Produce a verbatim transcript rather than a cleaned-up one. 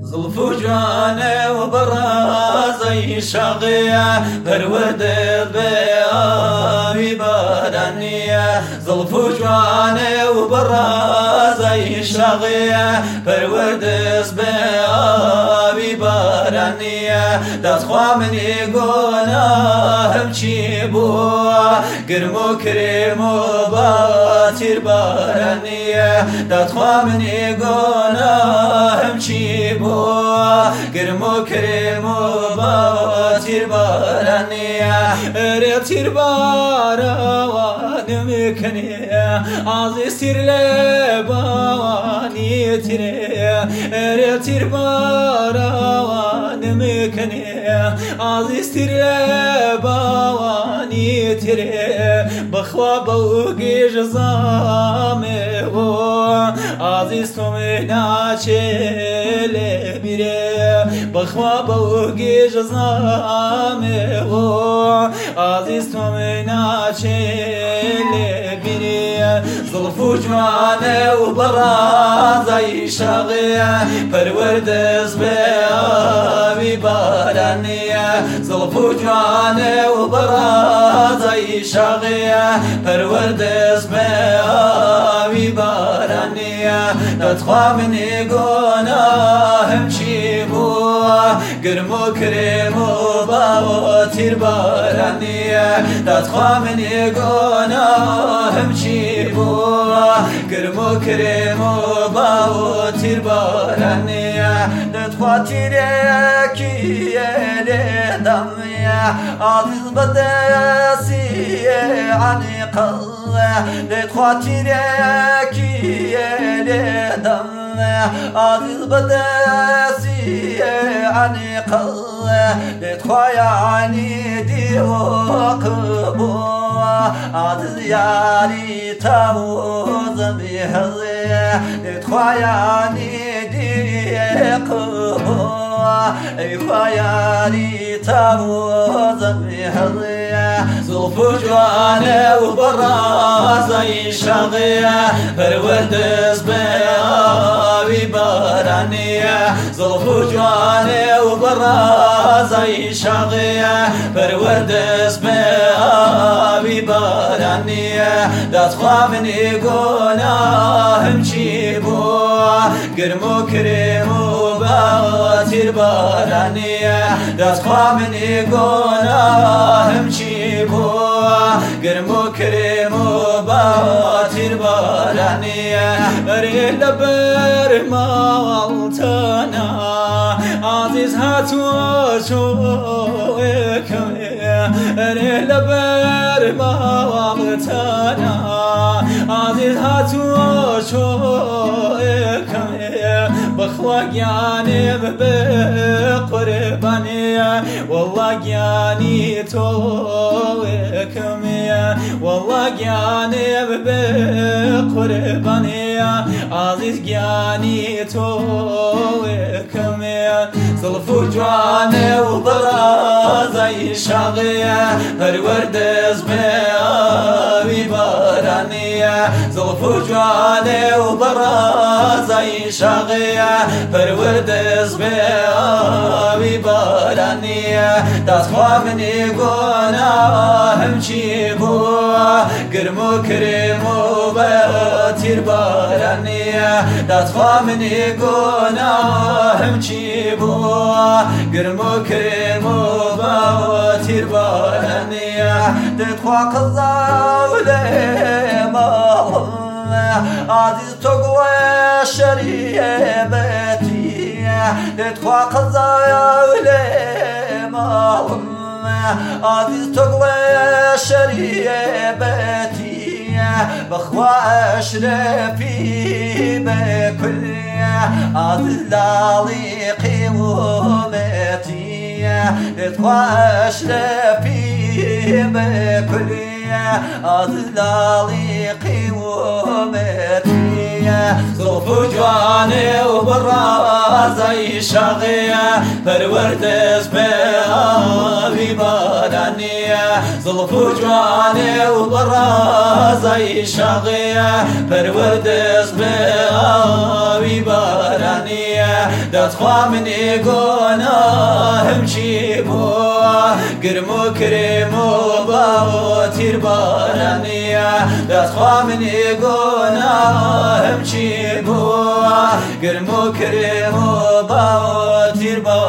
زلف جوانه و برازي شاغية برود بآبي بارانية زلف جوانه و برازي شاغية برود بآبي بارانية دخوا مني گناهم چی بوا گرمو کرمو باتیر بارانیه دخوا منی گناهم چی بوا گرمو کرمو باتیر بارانیه رتیر بارانم کنیه عزیز تیر لبانی تیره رتیر بارانم کنیه عزیز تیر لبانی تیره بخوا بوگی جزامه و عزیز تو مناچه لبیره بخوا بوگی جزامه و عزیز تو مناچه لبیره زلف و جوانه و برازی شاغیه پروردز به آبی بارانیه زلف و جوانه و برازي شاغية پروردز بآبي بارانية ندخوا مني گناهم چی بوا گرمو کرمو باتیر بارانية ندخوا مني گناهم چی بوا گرمو کرمو باتیر بارانية ندخوا تیرکیه لدمية عزيز بدسي عني قلة لتخاطركي لدم عزيز بدسي عني قلة لتخايعني دي وقبوة عزيز ياري تاوز بهزي لتخايعني دي قبوة اي خيالي تاوز بهزي زلف جوانه و برازي شاغية پروردز بآبي بارانية زلف جوانه و برازي شاغية پروردز بآبي بارانية دخوا مني گناهم چی بوا گرمو کرمو باتیر بارانية دخوا مني گناهم چی بوا گرمو کرمو باتیر بارانیه بری لبر مالتانا عزیز هاتو شوکمیه بری لبر مالتانا عزیز هاتو شوکمیه بخوا گیانم بقربانیه والله گیانی تو كمية والله جاني بقربانية عزيز جاني تو كمية زلف جواني وبرازي شاغية پروردز بآبي بارانية زلف جواني وبرازي شاغية پروردز بآبي بارانية دخوا مني گناهم چی بوا گرمو کرمو باتیر بارانیه دخوا منی گناهم چی بوا گرمو کرمو باتیر بارانیه دخوا قضاوله مالم عزیز تو گوه شریبتیه دخوا قضاوله مالم عزيز تقوى شريبتي بخوا أشرفي بكلية عزيز لالي قومتي تقوى أشرفي بكلية عزيز لالي قومتي زلف جواني وبرازي شاغية پروردز بآبي بارانية زلف جواني وبرازي رازي شاغية پروردس بآوي بارانية دتخوا مني گناهم چی بو گرمو کرمو باو تیر بارانیه دتخوا منی گناهم چی بو گرمو کرمو باو تیر باو